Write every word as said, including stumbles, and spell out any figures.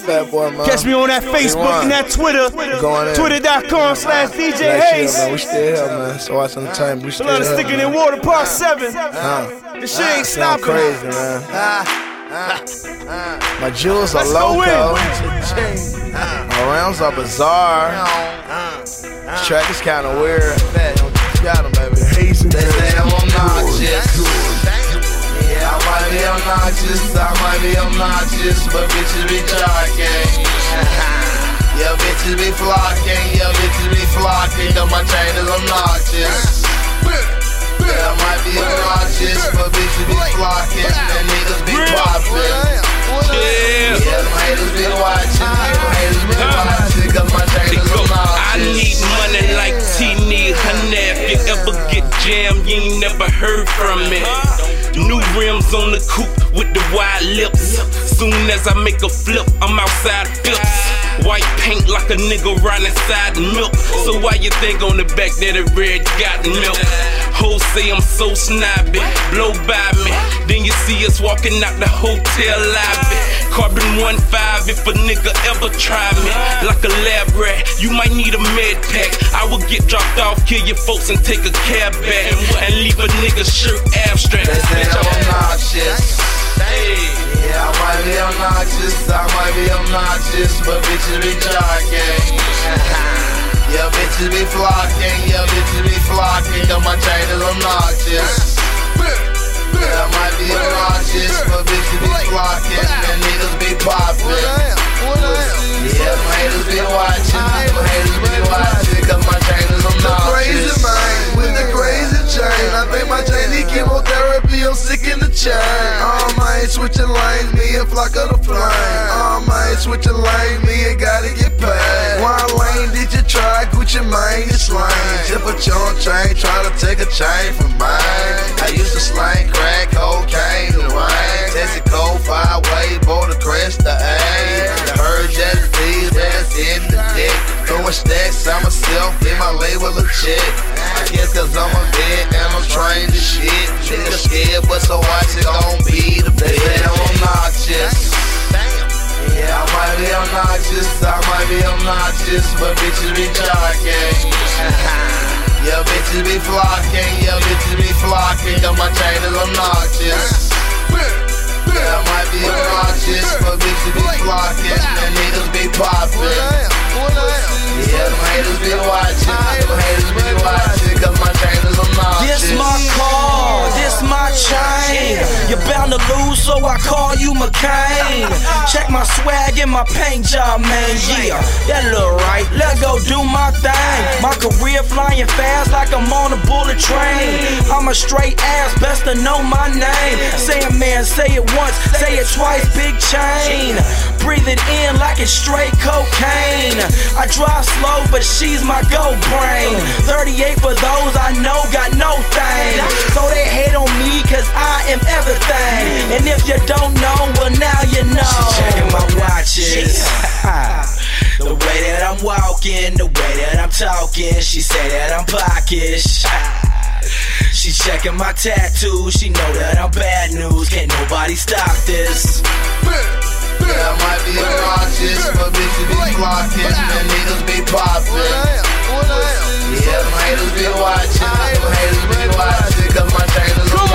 Fat boy, man. Catch me on that Facebook and that Twitter. Twitter.com slash D J Hayes. We still here, man. So watch on the time. We still here. Blood sticking in water, part seven. Huh. This shit ain't stopping. Crazy, man. My jewels are loco. My rounds are bizarre. This track is kind of weird. Got him, baby. They say I'm obnoxious. Yeah, I might be obnoxious. I might be obnoxious, but bitches be jocking. Yeah, bitches be flocking. Yeah, bitches be flocking. Cause my chain is obnoxious. Yeah, I might be obnoxious, but bitches be flocking. And niggas be popping. Yeah, yeah, them haters be watching. Them haters be watching. Cause my chain is obnoxious. I need money like T need honey. If you ever get jammed, you ain't never heard from me. New rims on the coupe with the wide lips. Soon as I make a flip, I'm outside Phillips. White paint like a nigga right inside the milk. So why you think on the back that it red got milk? Hoes say I'm so snobby, blow by me. Then you see us walking out the hotel lobby. Carbon one five if a nigga ever try me. Like a lab rat, you might need a med pack. I will get dropped off, kill your folks and take a cab back. And leave a nigga shirt abstract. They say I'm obnoxious. Yeah, I might be obnoxious, I might be obnoxious, but bitches be jocking. Yeah, bitches be flocking, yeah, bitches be flocking, cause my chain is obnoxious. Yeah, I might be obnoxious, but bitches be flocking, and niggas be popping. Yeah, them haters be watching, them haters be watching, cause my chain is obnoxious. The crazy mind with the crazy chain. I think my chain need chemotherapy, I'm sick in the chain. Um, I ain't switching lanes, me and Flock of the Flame. Um, I ain't switching lanes, me and gotta get paid. One lane, did you try? Gucci Mane, it's lame. Tip a chunk chain, try to take a chain from mine. I used to slang crack, cocaine, and wine. Tested cold, five way, boulder crest, the A. The heard just these that's in the dick. Throwing stacks, I'm myself, get my label a check. I guess cause I'm a vet and I'm trained to shit. Niggas scared, but so watch it gon' be the best. They say I'm obnoxious. Yeah, I might be obnoxious, I might be obnoxious, but bitches be jocking. Yeah, bitches be flocking, yeah, bitches be flocking, cause my chain is obnoxious. Yeah, I might be obnoxious, but bitches be flocking, and niggas be popping. Yeah, them haters be watching, them haters be watching, cause my chain is obnoxious. This my car, this my chain. You're bound to lose, so I call you McCain. Check my swag and my paint job, man, yeah. That look right, let's go do my thing. My career flying fast like I'm on a bullet train. I'm a straight ass, best to know my name. Say it, man, say it once, say it twice, big chain. Breathe it in like it's straight cocaine. I drive slow, but she's my go brain. thirty-eight for those I know got no thing. So they hate on me cause I am everything. And if you don't know, well now you know. She checking my watches. The way that I'm walking, the way that I'm talking. She say that I'm pockish. She checking my tattoos, she know that I'm bad news. Can't nobody stop this. Yeah, I might be obnoxious, but bitches be flocking, and niggas be popping. Yeah, them haters be watching, them haters be watching, cause my chain is